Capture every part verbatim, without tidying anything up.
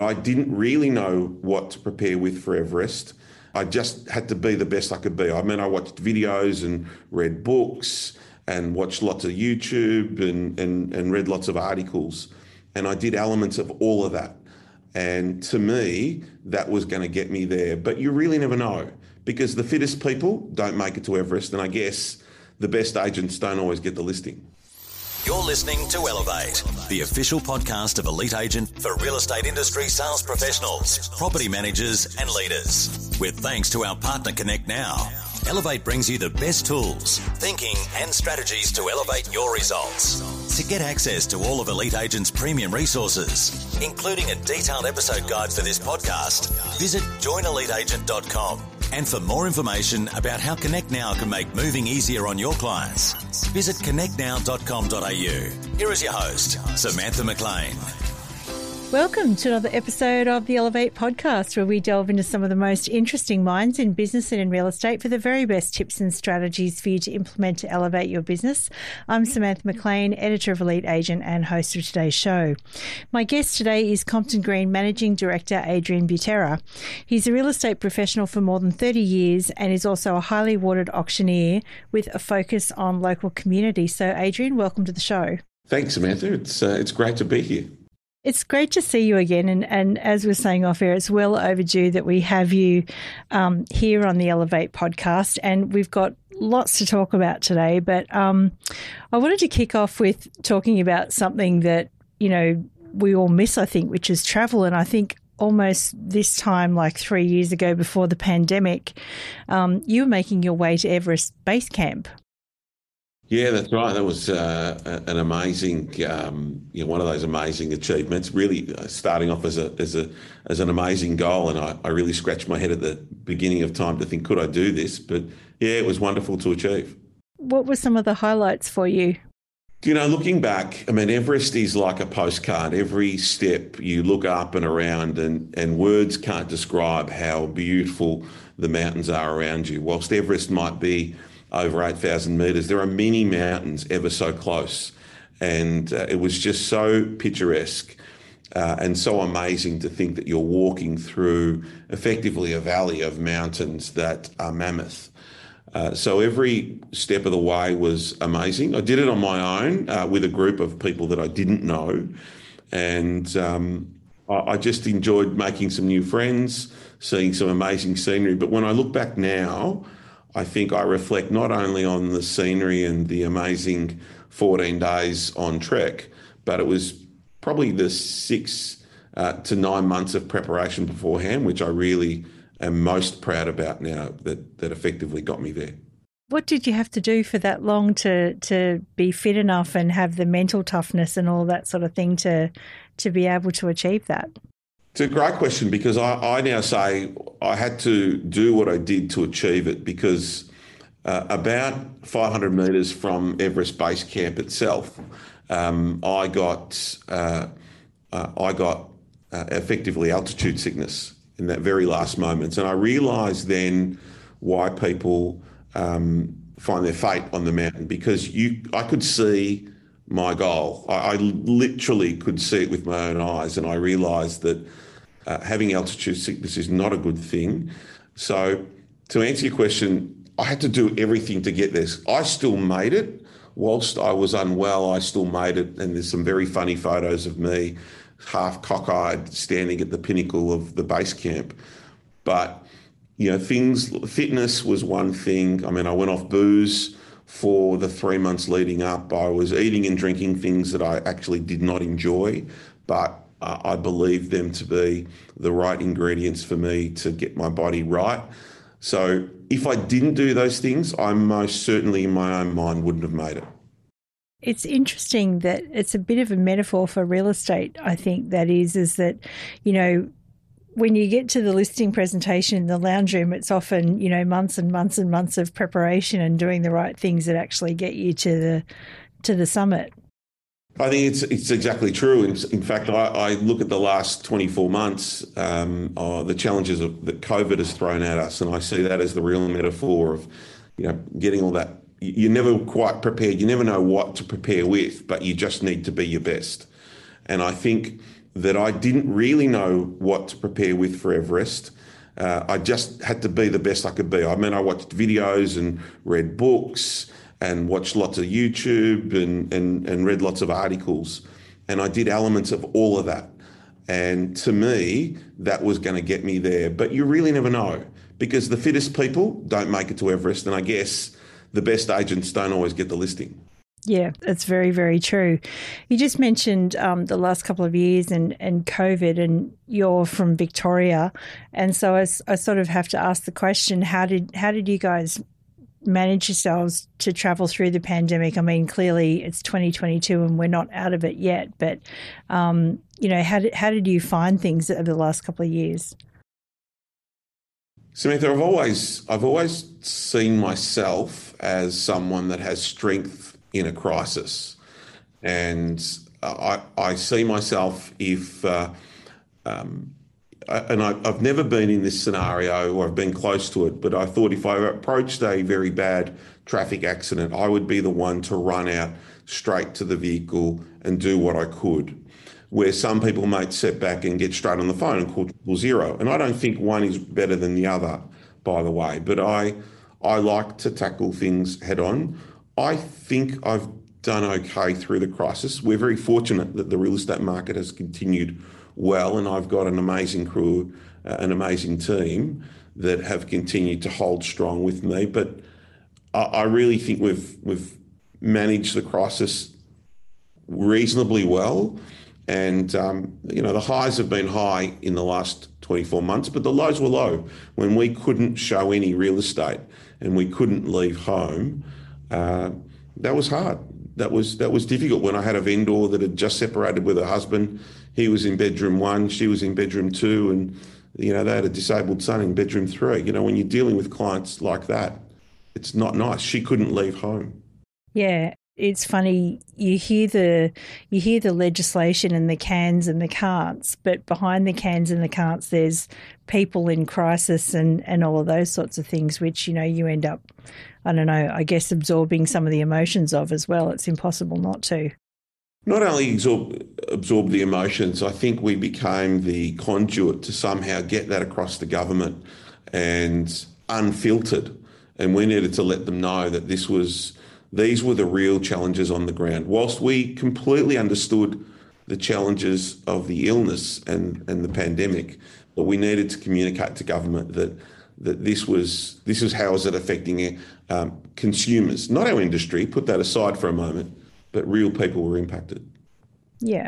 I didn't really know what to prepare with for Everest. I just had to be the best I could be. I mean, I watched videos and read books and watched lots of YouTube and, and, and read lots of articles. And I did elements of all of that. And to me, that was going to get me there. But you really never know, because the fittest people don't make it to Everest. And I guess the best agents don't always get the listing. You're listening to Elevate, the official podcast of Elite Agent for real estate industry sales professionals, property managers and leaders. With thanks to our partner Connect Now, Elevate brings you the best tools, thinking and strategies to elevate your results. To get access to all of Elite Agent's premium resources, including a detailed episode guide for this podcast, visit join elite agent dot com. And for more information about how Connect Now can make moving easier on your clients, visit connect now dot com dot a u. Here is your host, Samantha McLean. Welcome to another episode of the Elevate podcast, where we delve into some of the most interesting minds in business and in real estate for the very best tips and strategies for you to implement to elevate your business. I'm Samantha McLean, editor of Elite Agent and host of today's show. My guest today is Compton Green Managing Director Adrian Butera. He's a real estate professional for more than thirty years and is also a highly awarded auctioneer with a focus on local community. So, Adrian, welcome to the show. Thanks, Samantha. It's uh, it's great to be here. It's great to see you again. And, and as we're saying off air, it's well overdue that we have you um, here on the Elevate podcast. And we've got lots to talk about today. But um, I wanted to kick off with talking about something that, you know, we all miss, I think, which is travel. And I think almost this time, like three years ago before the pandemic, um, you were making your way to Everest Base Camp. Yeah, that's right. That was uh, an amazing, um, you know, one of those amazing achievements. Really, uh, starting off as a as a as an amazing goal, and I, I really scratched my head at the beginning of time to think, could I do this? But yeah, it was wonderful to achieve. What were some of the highlights for you? You know, looking back, I mean, Everest is like a postcard. Every step you look up and around, and and words can't describe how beautiful the mountains are around you. Whilst Everest might be over eight thousand metres, there are many mountains ever so close. And uh, it was just so picturesque uh, and so amazing to think that you're walking through effectively a valley of mountains that are mammoth. Uh, so every step of the way was amazing. I did it on my own uh, with a group of people that I didn't know. And um, I, I just enjoyed making some new friends, seeing some amazing scenery. But when I look back now, I think I reflect not only on the scenery and the amazing fourteen days on trek, but it was probably the six uh, to nine months of preparation beforehand, which I really am most proud about now, that, that effectively got me there. What did you have to do for that long to to be fit enough and have the mental toughness and all that sort of thing to to be able to achieve that? It's a great question, because I, I now say I had to do what I did to achieve it, because uh, about five hundred metres from Everest Base Camp itself, um, I got uh, uh, I got uh, effectively altitude sickness in that very last moment, and I realised then why people um, find their fate on the mountain, because you I could see my goal. I, I literally could see it with my own eyes, and I realised that Uh, having altitude sickness is not a good thing. So to answer your question, I had to do everything to get this. I still made it. Whilst I was unwell, I still made it. And there's some very funny photos of me half cockeyed standing at the pinnacle of the base camp. But, you know, things, fitness was one thing. I mean, I went off booze for the three months leading up. I was eating and drinking things that I actually did not enjoy, but Uh, I believe them to be the right ingredients for me to get my body right. So if I didn't do those things, I most certainly in my own mind wouldn't have made it. It's interesting that it's a bit of a metaphor for real estate, I think that is, is that, you know, when you get to the listing presentation in the lounge room, it's often, you know, months and months and months of preparation and doing the right things that actually get you to the to the summit. I think it's it's exactly true. In, in fact, I, I look at the last twenty-four months, um, uh, the challenges of, that COVID has thrown at us, and I see that as the real metaphor of, you know, getting all that. You're never quite prepared. You never know what to prepare with, but you just need to be your best. And I think that I didn't really know what to prepare with for Everest. Uh, I just had to be the best I could be. I mean, I watched videos and read books and watched lots of YouTube and, and, and read lots of articles. And I did elements of all of that. And to me, that was going to get me there. But you really never know, because the fittest people don't make it to Everest. And I guess the best agents don't always get the listing. Yeah, that's very, very true. You just mentioned um, the last couple of years and, and COVID, and you're from Victoria. And so I, I sort of have to ask the question, how did how did you guys manage yourselves to travel through the pandemic? I mean, clearly it's twenty twenty-two and we're not out of it yet, but, um, you know, how did, how did you find things over the last couple of years? Samantha, I've always, I've always seen myself as someone that has strength in a crisis. And I, I see myself if, uh, um, and I, I've never been in this scenario, or I've been close to it, but I thought if I approached a very bad traffic accident, I would be the one to run out straight to the vehicle and do what I could. Where some people might sit back and get straight on the phone and call triple zero. And I don't think one is better than the other, by the way, but I, I like to tackle things head on. I think I've done okay through the crisis. We're very fortunate that the real estate market has continued well, and I've got an amazing crew, uh, an amazing team that have continued to hold strong with me. But I, I really think we've we've managed the crisis reasonably well. And, um, you know, the highs have been high in the last twenty-four months, but the lows were low. When we couldn't show any real estate and we couldn't leave home, uh, that was hard. That was that was difficult. When I had a vendor that had just separated with her husband, he was in bedroom one, she was in bedroom two, and, you know, they had a disabled son in bedroom three. You know, when you're dealing with clients like that, it's not nice. She couldn't leave home. Yeah. It's funny, you hear the you hear the legislation and the cans and the can'ts, but behind the cans and the can'ts there's people in crisis and, and all of those sorts of things, which, you know, you end up, I don't know, I guess absorbing some of the emotions of as well. It's impossible not to. Not only absorb, absorb the emotions, I think we became the conduit to somehow get that across the government and unfiltered. And we needed to let them know that this was... These were the real challenges on the ground. Whilst we completely understood the challenges of the illness and, and the pandemic, but we needed to communicate to government that that this was this was how is it affecting um, consumers, not our industry. Put that aside for a moment, but real people were impacted. Yeah.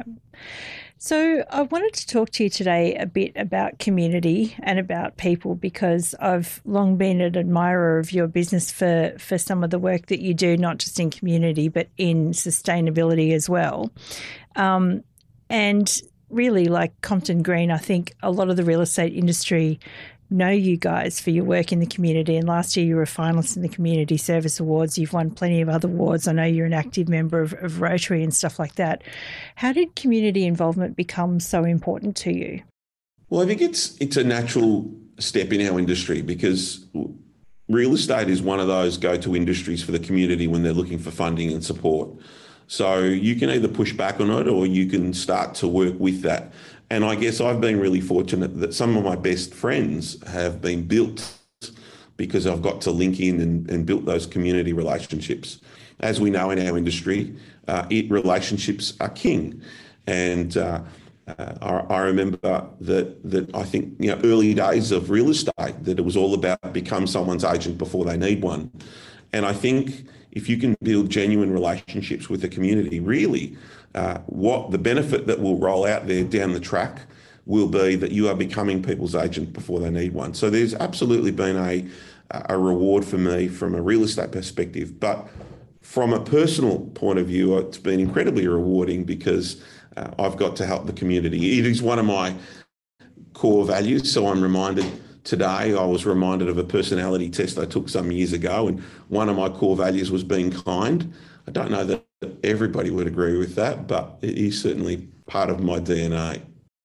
So I wanted to talk to you today a bit about community and about people, because I've long been an admirer of your business for, for some of the work that you do, not just in community, but in sustainability as well. Um, and really, like Compton Green, I think a lot of the real estate industry know you guys for your work in the community. And last year you were a finalist in the Community Service Awards. You've won plenty of other awards. I know you're an active member of, of Rotary and stuff like that. How did community involvement become so important to you? Well, I think it's it's a natural step in our industry, because real estate is one of those go-to industries for the community when they're looking for funding and support. So you can either push back on it or you can start to work with that. And I guess I've been really fortunate that some of my best friends have been built because I've got to link in and, and built those community relationships. As we know in our industry, uh, it, relationships are king. And uh, uh, I, I remember that that I think, you know, early days of real estate, that it was all about become someone's agent before they need one. And I think if you can build genuine relationships with the community, really, uh, what the benefit that will roll out there down the track will be that you are becoming people's agent before they need one. So there's absolutely been a, a reward for me from a real estate perspective. But from a personal point of view, it's been incredibly rewarding because uh, I've got to help the community. It is one of my core values. So I'm reminded today, I was reminded of a personality test I took some years ago, and one of my core values was being kind. I don't know that everybody would agree with that, but it is certainly part of my D N A.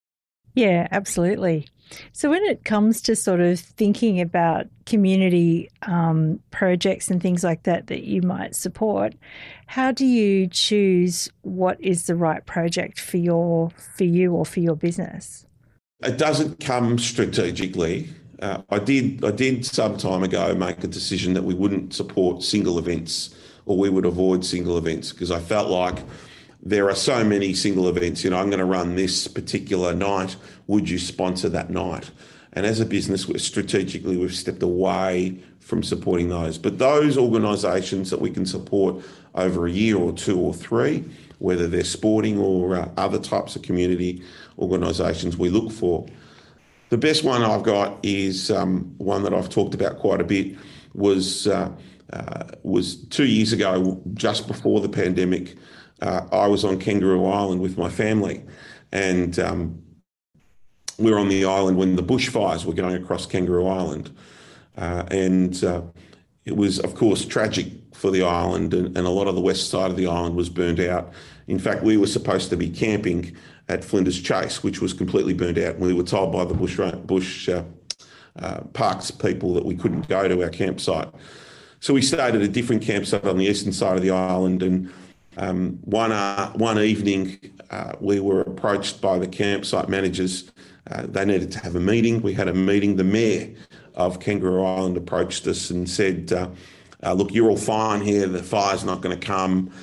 Yeah, absolutely. So when it comes to sort of thinking about community um, projects and things like that that you might support, how do you choose what is the right project for your for you or for your business? It doesn't come strategically. Uh, I did I did some time ago make a decision that we wouldn't support single events, or we would avoid single events, because I felt like there are so many single events. You know, I'm going to run this particular night. Would you sponsor that night? And as a business, we're strategically we've stepped away from supporting those. But those organisations that we can support over a year or two or three, whether they're sporting or uh, other types of community organisations, we look for. The best one I've got is um, one that I've talked about quite a bit. Was uh, uh, was two years ago, just before the pandemic. Uh, I was on Kangaroo Island with my family, and um, we were on the island when the bushfires were going across Kangaroo Island, uh, and uh, it was, of course, tragic for the island, and, and a lot of the west side of the island was burnt out. In fact, we were supposed to be camping at Flinders Chase, which was completely burnt out. We were told by the bush bush uh, uh, parks people that we couldn't go to our campsite. So we stayed at a different campsite on the eastern side of the island, and um, one uh, one evening uh, we were approached by the campsite managers. Uh, they needed to have a meeting. We had a meeting. The mayor of Kangaroo Island approached us and said, uh, uh, look, you're all fine here. The fire's not going to come.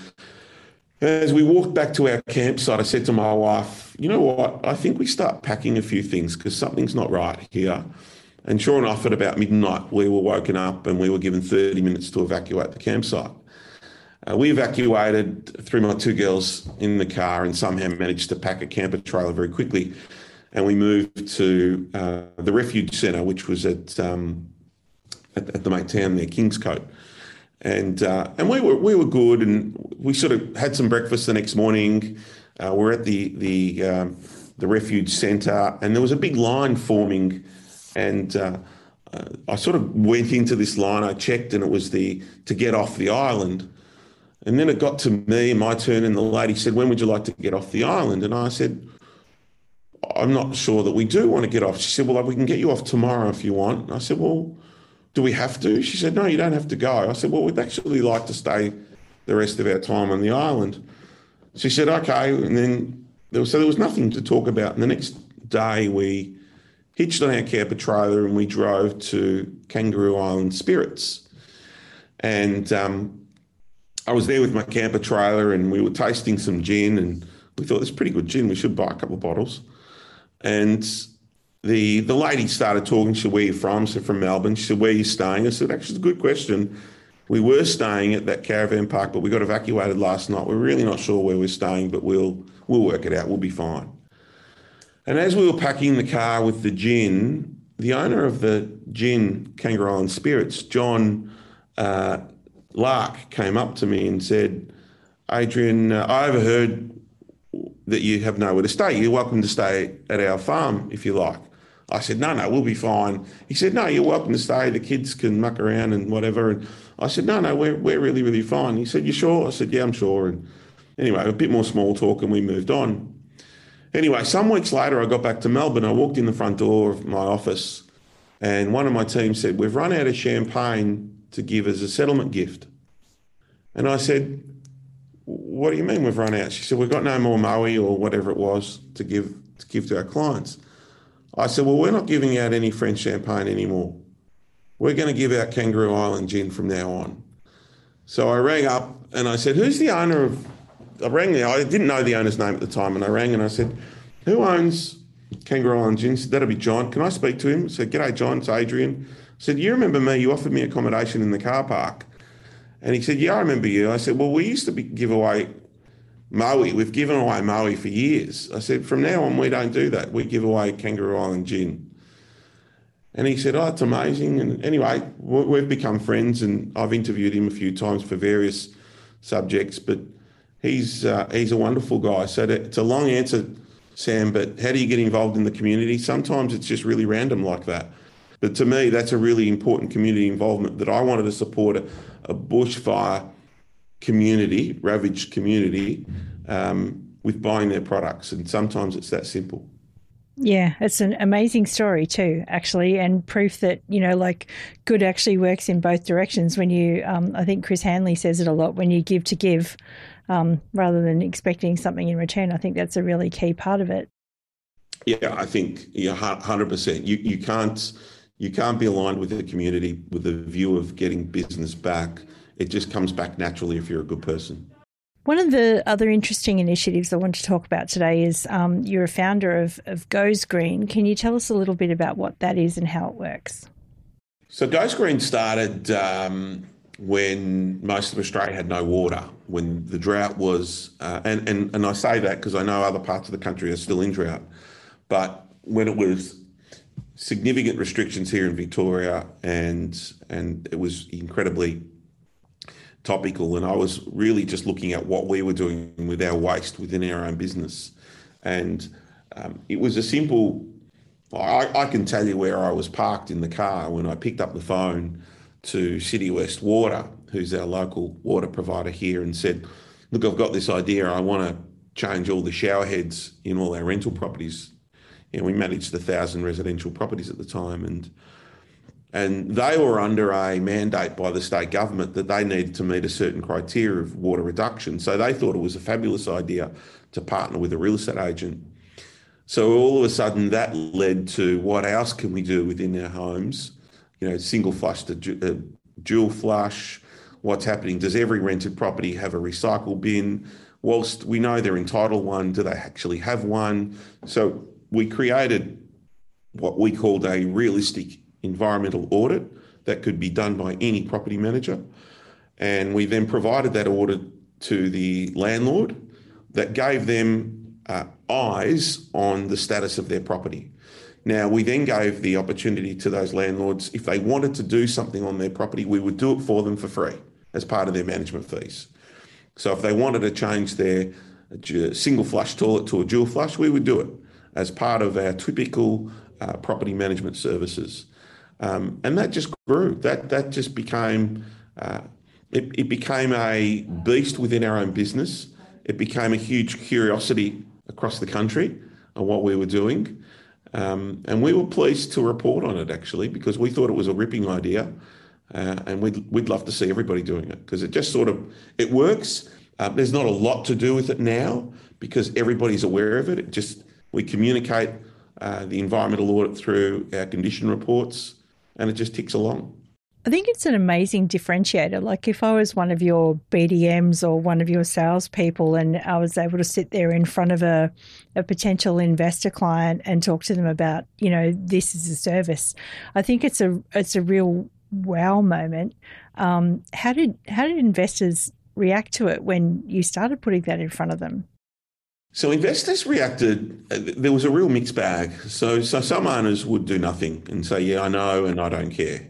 As we walked back to our campsite, I said to my wife, you know what, I think we start packing a few things because something's not right here. And sure enough, at about midnight, we were woken up and we were given thirty minutes to evacuate the campsite. Uh, we evacuated, threw my two girls in the car, and somehow managed to pack a camper trailer very quickly. And we moved to uh, the refuge centre, which was at, um, at at the mate town there, Kingscote. And uh, and we were we were good, and we sort of had some breakfast the next morning. Uh, we're at the the um, the refuge centre, and there was a big line forming. And uh, uh, I sort of went into this line. I checked, and it was the to get off the island. And then it got to me, my turn, and the lady said, "When would you like to get off the island?" And I said, "I'm not sure that we do want to get off." She said, "Well, we can get you off tomorrow if you want." And I said, "Well, do we have to?" She said, "No, you don't have to go." I said, "Well, we'd actually like to stay the rest of our time on the island." She said, "Okay." And then there was, so there was nothing to talk about. And the next day we hitched on our camper trailer and we drove to Kangaroo Island Spirits. And um, I was there with my camper trailer, and we were tasting some gin, and we thought, "It's pretty good gin. We should buy a couple of bottles." And The the lady started talking. She said, "Where are you from?" I said, "From Melbourne." She said, "Where are you staying?" I said, "Actually, it's a good question. We were staying at that caravan park, but we got evacuated last night. We're really not sure where we're staying, but we'll we'll work it out. We'll be fine." And as we were packing the car with the gin, the owner of the gin, Kangaroo Island Spirits, John uh, Lark, came up to me and said, "Adrian, uh, I overheard that you have nowhere to stay. You're welcome to stay at our farm if you like." I said, "No, no, we'll be fine." He said, "No, you're welcome to stay. The kids can muck around and whatever." And I said, "No, no, we're, we're really, really fine." He said, "You sure?" I said, "Yeah, I'm sure." And anyway, a bit more small talk and we moved on. Anyway, some weeks later, I got back to Melbourne. I walked in the front door of my office and one of my team said, "We've run out of champagne to give as a settlement gift." And I said, "What do you mean we've run out?" She said, "We've got no more Moe or whatever it was to give to give to our clients." I said, "Well, we're not giving out any French champagne anymore. We're going to give out Kangaroo Island gin from now on." So I rang up and I said, "Who's the owner of..." I rang the, I didn't know the owner's name at the time, and I rang and I said, "Who owns Kangaroo Island gin?" He said, "That'll be John. Can I speak to him?" I said, "G'day, John, it's Adrian." I said, "You remember me? You offered me accommodation in the car park." And he said, "Yeah, I remember you." I said, "Well, we used to be, give away Moe. We've given away Moe for years." I said, "From now on, we don't do that. We give away Kangaroo Island gin." And he said, "Oh, it's amazing." And anyway, we've become friends, and I've interviewed him a few times for various subjects, but he's uh, he's a wonderful guy. So to, it's a long answer, Sam, but how do you get involved in the community? Sometimes it's just really random like that. But to me, that's a really important community involvement that I wanted to support a, a bushfire community, ravaged community, um, with buying their products. And sometimes it's that simple. Yeah, it's an amazing story too, actually, and proof that, you know, like good actually works in both directions. When you, um, I think Chris Hanley says it a lot, when you give to give um, rather than expecting something in return. I think that's a really key part of it. Yeah, I think yeah, one hundred percent. You you can't you can't be aligned with the community with the view of getting business back. It just comes back naturally if you're a good person. One of the other interesting initiatives I want to talk about today is um, you're a founder of, of Goes Green. Can you tell us a little bit about what that is and how it works? So Goes Green started um, when most of Australia had no water, when the drought was, uh, and, and, and I say that because I know other parts of the country are still in drought, but when it was significant restrictions here in Victoria and and it was incredibly topical, and I was really just looking at what we were doing with our waste within our own business. And um, it was a simple, I, I can tell you where I was parked in the car when I picked up the phone to City West Water, who's our local water provider here, and said, look, I've got this idea. I want to change all the shower heads in all our rental properties. You know, we managed a thousand residential properties at the time, and And they were under a mandate by the state government that they needed to meet a certain criteria of water reduction. So they thought it was a fabulous idea to partner with a real estate agent. So all of a sudden that led to what else can we do within our homes? You know, single flush to uh, dual flush. What's happening? Does every rented property have a recycle bin? Whilst we know they're entitled one, do they actually have one? So we created what we called a realistic environmental audit that could be done by any property manager. And we then provided that audit to the landlord that gave them uh, eyes on the status of their property. Now, we then gave the opportunity to those landlords, if they wanted to do something on their property, we would do it for them for free as part of their management fees. So if they wanted to change their single flush toilet to a dual flush, we would do it as part of our typical uh, property management services. Um, and that just grew. That that just became uh, it, it became a beast within our own business. It became a huge curiosity across the country on what we were doing, um, and we were pleased to report on it actually because we thought it was a ripping idea, uh, and we'd we'd love to see everybody doing it because it just sort of it works. Uh, there's not a lot to do with it now because everybody's aware of it. It just we communicate uh, the environmental audit through our condition reports. And it just ticks along. I think it's an amazing differentiator. Like if I was one of your B D Ms or one of your salespeople and I was able to sit there in front of a, a potential investor client and talk to them about, you know, this is a service, I think it's a it's a real wow moment. Um, how did how did investors react to it when you started putting that in front of them? So investors reacted, there was a real mixed bag. So so some owners would do nothing and say, yeah, I know, and I don't care.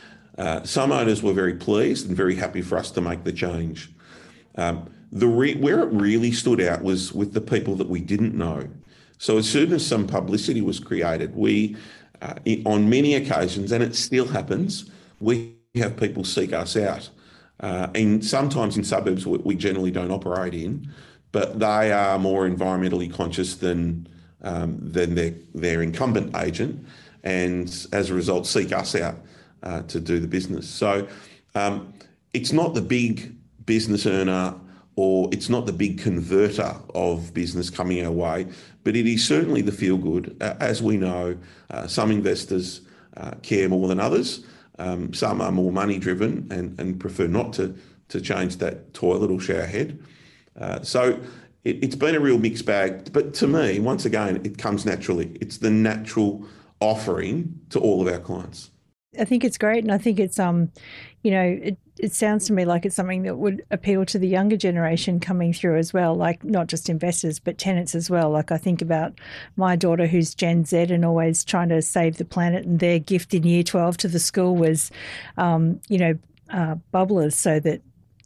Uh, some owners were very pleased and very happy for us to make the change. Um, the re- where it really stood out was with the people that we didn't know. So as soon as some publicity was created, we, uh, on many occasions, and it still happens, we have people seek us out. Uh, and sometimes in suburbs we generally don't operate in, but they are more environmentally conscious than um, than their their incumbent agent, and as a result, seek us out uh, to do the business. So um, it's not the big business earner, or it's not the big converter of business coming our way, but it is certainly the feel good. Uh, as we know, uh, some investors uh, care more than others. Um, some are more money driven and, and prefer not to to change that toilet or shower head. Uh, so it, it's been a real mixed bag, but to me, once again, it comes naturally. It's the natural offering to all of our clients. I think it's great, and I think it's um, you know, it, it sounds to me like it's something that would appeal to the younger generation coming through as well, like not just investors but tenants as well. Like I think about my daughter who's Gen Z and always trying to save the planet, and their gift in year twelve to the school was, um, you know, uh, bubblers so that.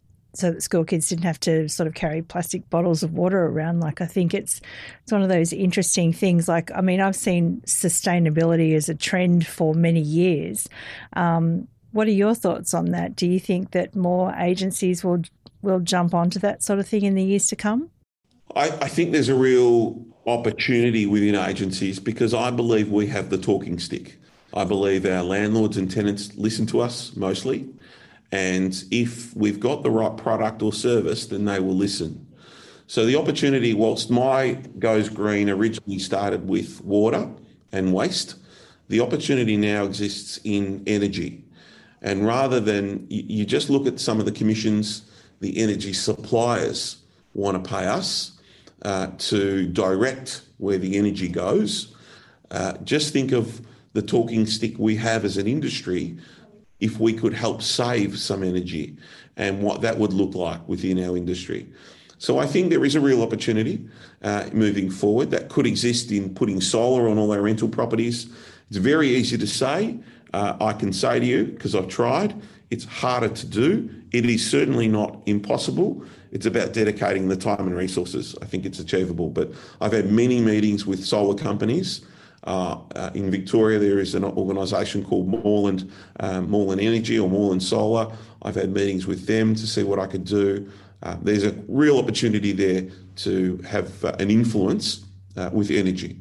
so that school kids didn't have to sort of carry plastic bottles of water around. Like, I think it's it's one of those interesting things. Like, I mean, I've seen sustainability as a trend for many years. Um, what are your thoughts on that? Do you think that more agencies will will jump onto that sort of thing in the years to come? I, I think there's a real opportunity within agencies because I believe we have the talking stick. I believe our landlords and tenants listen to us mostly. And if we've got the right product or service, then they will listen. So the opportunity, whilst my Goes Green originally started with water and waste, the opportunity now exists in energy. And rather than you just look at some of the commissions the energy suppliers want to pay us uh, to direct where the energy goes, uh, just think of the talking stick we have as an industry if we could help save some energy and what that would look like within our industry. So I think there is a real opportunity uh, moving forward that could exist in putting solar on all our rental properties. It's very easy to say. Uh, I can say to you, because I've tried, it's harder to do. It is certainly not impossible. It's about dedicating the time and resources. I think it's achievable. But I've had many meetings with solar companies. Uh, uh, in Victoria, there is an organisation called Moreland, um, Moreland Energy or Moreland Solar. I've had meetings with them to see what I could do. Uh, there's a real opportunity there to have uh, an influence uh, with energy.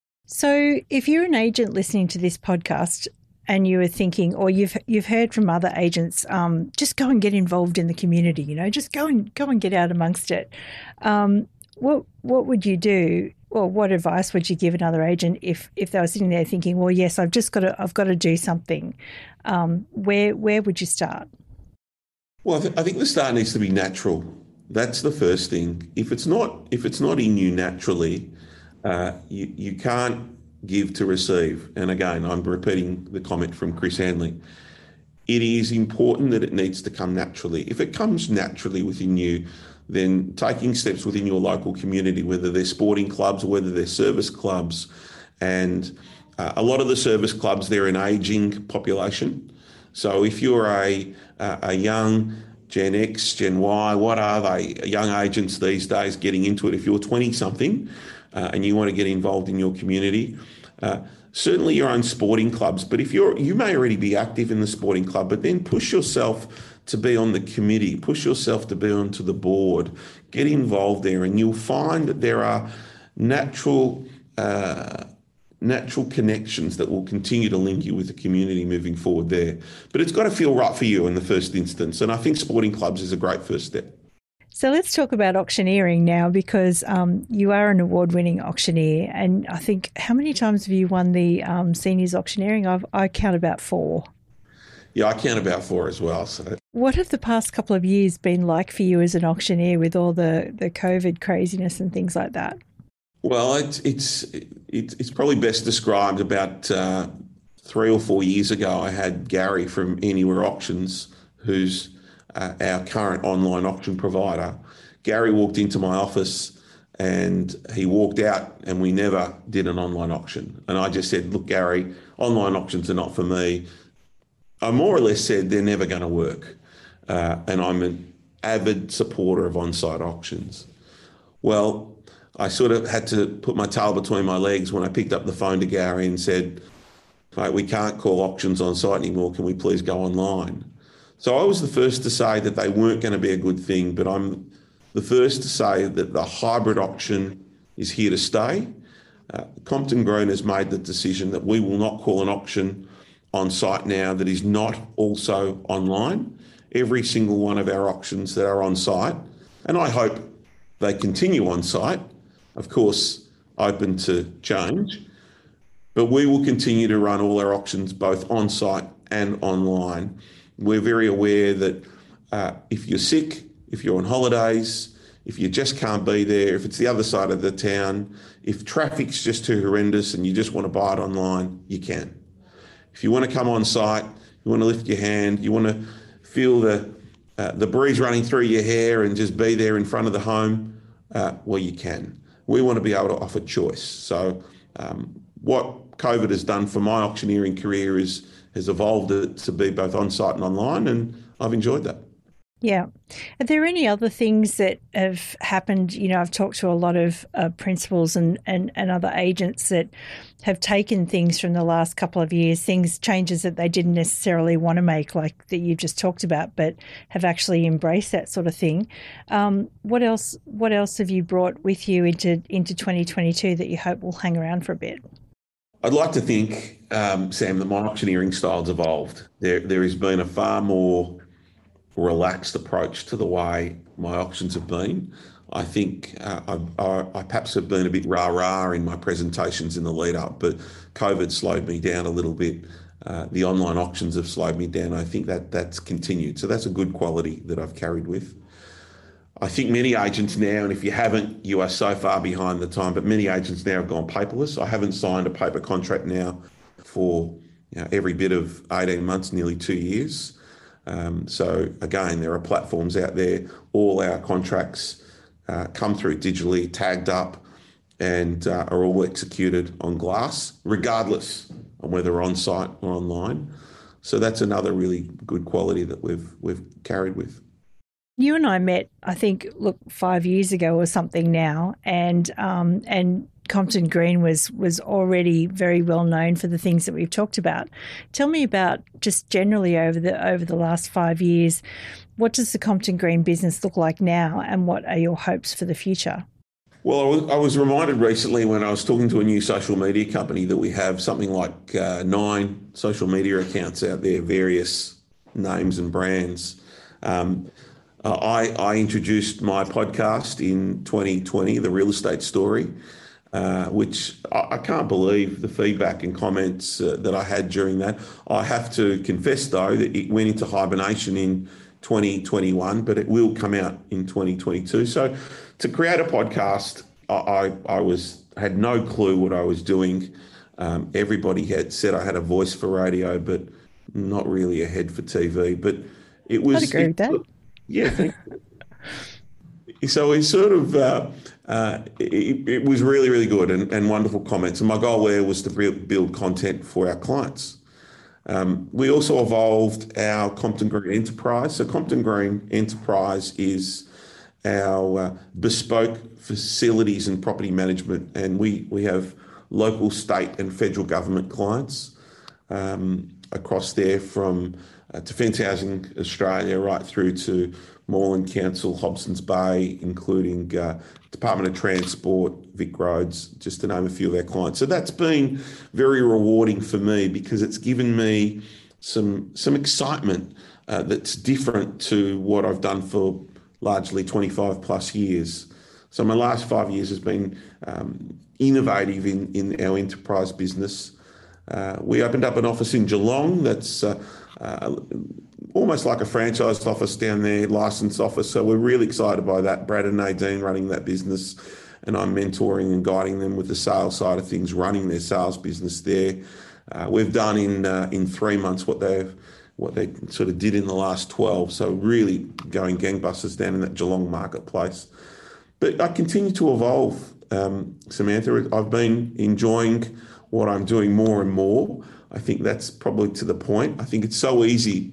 So if you're an agent listening to this podcast and you were thinking, or you've you've heard from other agents, um, just go and get involved in the community, you know, just go and go and get out amongst it. Um, what what would you do? Or what advice would you give another agent if if they were sitting there thinking, well, yes, I've just got to I've got to do something? Um, where where would you start? Well, I, th- I think the start needs to be natural. That's the first thing. If it's not if it's not in you naturally, uh, you you can't give to receive. And again, I'm repeating the comment from Chris Hanley. It is important that it needs to come naturally. If it comes naturally within you, then taking steps within your local community, whether they're sporting clubs or whether they're service clubs, and uh, a lot of the service clubs, they're an ageing population. So if you're a a young Gen X, Gen Y, what are they? Young agents these days getting into it. If you're twenty-something uh, and you want to get involved in your community, uh, certainly your own sporting clubs. But if you're, you may already be active in the sporting club, but then push yourself to be on the committee, push yourself to be onto the board, get involved there, and you'll find that there are natural uh, natural connections that will continue to link you with the community moving forward there. But it's got to feel right for you in the first instance, and I think sporting clubs is a great first step. So let's talk about auctioneering now, because um, you are an award-winning auctioneer, and I think, how many times have you won the um, seniors auctioneering? I've, I count about four. Yeah, I count about four as well. So, what have the past couple of years been like for you as an auctioneer with all the, the COVID craziness and things like that? Well, it's it's it's, it's probably best described about uh, three or four years ago. I had Gary from Anywhere Auctions, who's uh, our current online auction provider. Gary walked into my office and he walked out, and we never did an online auction. And I just said, look, Gary, online auctions are not for me. I more or less said they're never going to work. Uh, and I'm an avid supporter of on-site auctions. Well, I sort of had to put my tail between my legs when I picked up the phone to Gary and said, mate, we can't call auctions on site anymore. Can we please go online? So I was the first to say that they weren't going to be a good thing, but I'm the first to say that the hybrid auction is here to stay. Uh, Compton Green has made the decision that we will not call an auction on site now that is not also online. Every single one of our auctions that are on site, and I hope they continue on site, of course, open to change, but we will continue to run all our auctions both on site and online. We're very aware that uh, if you're sick, if you're on holidays, if you just can't be there, if it's the other side of the town, if traffic's just too horrendous and you just want to buy it online, you can. If you want to come on site, you want to lift your hand, you want to feel the uh, the breeze running through your hair and just be there in front of the home, uh, well, you can. We want to be able to offer choice. So um, what COVID has done for my auctioneering career is has evolved it to be both on-site and online, and I've enjoyed that. Yeah. Are there any other things that have happened? You know, I've talked to a lot of uh, principals and, and, and other agents that have taken things from the last couple of years, things, changes that they didn't necessarily want to make, like that you've just talked about, but have actually embraced that sort of thing. Um, what else? What else have you brought with you into into twenty twenty-two that you hope will hang around for a bit? I'd like to think, um, Sam, that my auctioneering style's evolved. There, there has been a far more relaxed approach to the way my auctions have been. I think uh, I, I, I perhaps have been a bit rah-rah in my presentations in the lead up, but COVID slowed me down a little bit. Uh, the online auctions have slowed me down. I think that that's continued. So that's a good quality that I've carried with. I think many agents now, and if you haven't, you are so far behind the time, but many agents now have gone paperless. I haven't signed a paper contract now for you know, every bit of eighteen months, nearly two years. Um, so again, there are platforms out there. All our contracts uh, come through digitally, tagged up, and uh, are all executed on glass, regardless of whether on site or online. So that's another really good quality that we've we've carried with. You and I met, I think, look, five years ago or something now, and um, and Compton Green was was already very well known for the things that we've talked about. Tell me about just generally over the over the last five years, what does the Compton Green business look like now, and what are your hopes for the future? Well, I was, I was reminded recently when I was talking to a new social media company that we have something like uh, nine social media accounts out there, various names and brands. Um, uh, I, I introduced my podcast in twenty twenty, The Real Estate Story, uh, which I, I can't believe the feedback and comments uh, that I had during that. I have to confess, though, that it went into hibernation in twenty twenty-one, but it will come out in twenty twenty-two. So to create a podcast, I, I, I was had no clue what I was doing. Um, everybody had said I had a voice for radio, but not really a head for T V. But it was... I'd agree with that. Yeah, thank you. So we sort of, uh, uh, it, it was really, really good and, and wonderful comments. And my goal there was to build content for our clients. Um, we also evolved our Compton Green Enterprise. So Compton Green Enterprise is our uh, bespoke facilities and property management, and we, we have local, state and federal government clients um, across there, from uh, Defence Housing Australia right through to Moreland Council, Hobsons Bay, including uh, Department of Transport, Vic Roads, just to name a few of our clients. So that's been very rewarding for me because it's given me some some excitement uh, that's different to what I've done for largely twenty-five plus years. So my last five years has been um, innovative in, in our enterprise business. Uh, we opened up an office in Geelong that's uh, uh, almost like a franchised office down there, licensed office. So we're really excited by that. Brad and Nadine running that business, and I'm mentoring and guiding them with the sales side of things, running their sales business there. Uh, we've done in uh, in three months what they've what they sort of did in the last twelve. So really going gangbusters down in that Geelong marketplace. But I continue to evolve, um, Samantha. I've been enjoying what I'm doing more and more. I think that's probably to the point. I think it's so easy.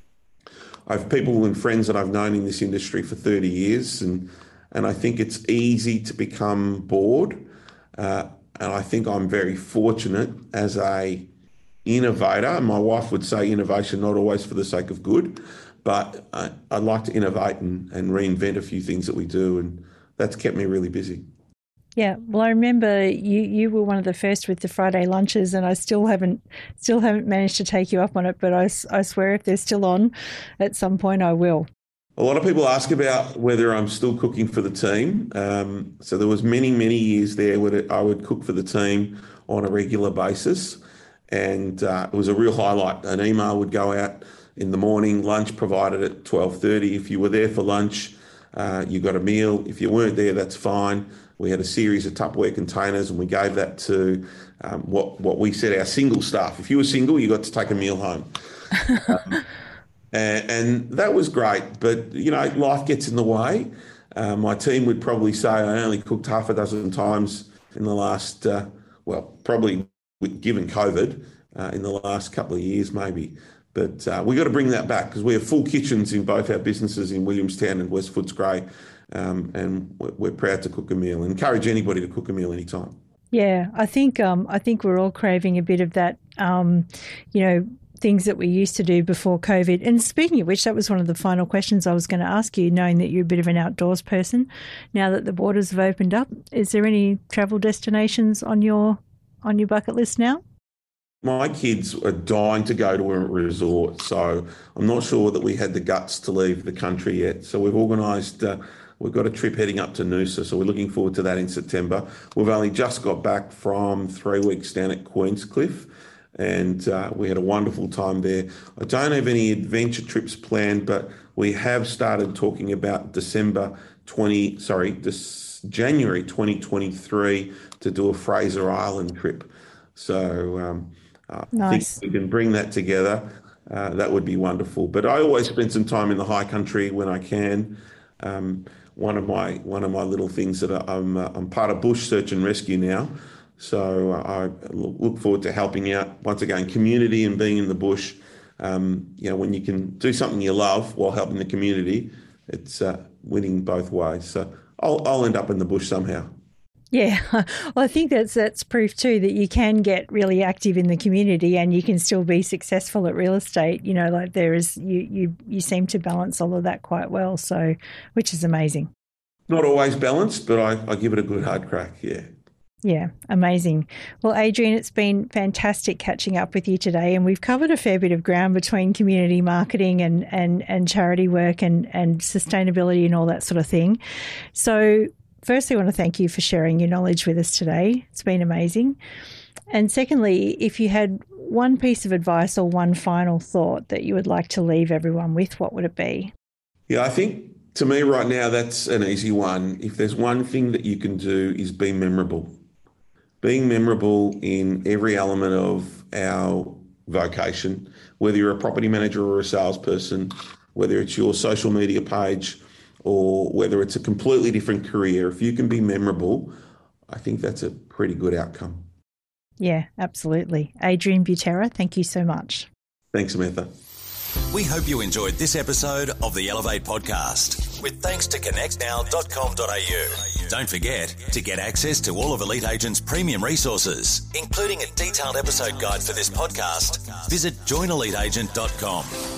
I have people and friends that I've known in this industry for thirty years, and and I think it's easy to become bored. Uh, and I think I'm very fortunate as a innovator. And my wife would say innovation not always for the sake of good, but I, I'd like to innovate and, and reinvent a few things that we do, and that's kept me really busy. Yeah, well, I remember you, you were one of the first with the Friday lunches, and I still haven't still haven't managed to take you up on it, but I, I swear if they're still on at some point, I will. A lot of people ask about whether I'm still cooking for the team. Um, so there was many, many years there where I would cook for the team on a regular basis, and uh, it was a real highlight. An email would go out in the morning, lunch provided at twelve thirty. If you were there for lunch, uh, you got a meal. If you weren't there, that's fine. We had a series of Tupperware containers, and we gave that to um, what what we said our single staff. If you were single, you got to take a meal home, um, and, and that was great. But you know, life gets in the way. Uh, my team would probably say I only cooked half a dozen times in the last, uh, well, probably given COVID, uh, in the last couple of years maybe. But uh, we've got to bring that back because we have full kitchens in both our businesses in Williamstown and West Footscray, um, and we're, we're proud to cook a meal. Encourage anybody to cook a meal anytime. Yeah, I think um, I think we're all craving a bit of that, um, you know, things that we used to do before COVID. And speaking of which, that was one of the final questions I was going to ask you, knowing that you're a bit of an outdoors person. Now that the borders have opened up, is there any travel destinations on your on your bucket list now? My kids are dying to go to a resort, so I'm not sure that we had the guts to leave the country yet. So we've organised, uh, we've got a trip heading up to Noosa, so we're looking forward to that in September. We've only just got back from three weeks down at Queenscliff, and uh, we had a wonderful time there. I don't have any adventure trips planned, but we have started talking about December twenty, sorry, this January twenty twenty-three to do a Fraser Island trip. So um, I nice. think we can bring that together. Uh, that would be wonderful. But I always spend some time in the high country when I can. Um, one of my one of my little things that I, I'm uh, I'm part of Bush Search and Rescue now. So I look forward to helping out, once again, community and being in the bush. Um, you know, when you can do something you love while helping the community, it's uh, winning both ways. So I'll, I'll end up in the bush somehow. Yeah, well, I think that's that's proof too that you can get really active in the community and you can still be successful at real estate. You know, like there is, you you you seem to balance all of that quite well. So, which is amazing. Not always balanced, but I, I give it a good hard crack. Yeah. Yeah, amazing. Well, Adrian, it's been fantastic catching up with you today, and we've covered a fair bit of ground between community marketing and and, and charity work and, and sustainability and all that sort of thing. So firstly, I want to thank you for sharing your knowledge with us today. It's been amazing. And secondly, if you had one piece of advice or one final thought that you would like to leave everyone with, what would it be? Yeah, I think to me right now, that's an easy one. If there's one thing that you can do is be memorable. Being memorable in every element of our vocation, whether you're a property manager or a salesperson, whether it's your social media page or whether it's a completely different career, if you can be memorable, I think that's a pretty good outcome. Yeah, absolutely. Adrian Butera, thank you so much. Thanks, Samantha. We hope you enjoyed this episode of the Elevate podcast, with thanks to connect now dot com dot a u. Don't forget to get access to all of Elite Agent's premium resources, including a detailed episode guide for this podcast. Visit join elite agent dot com.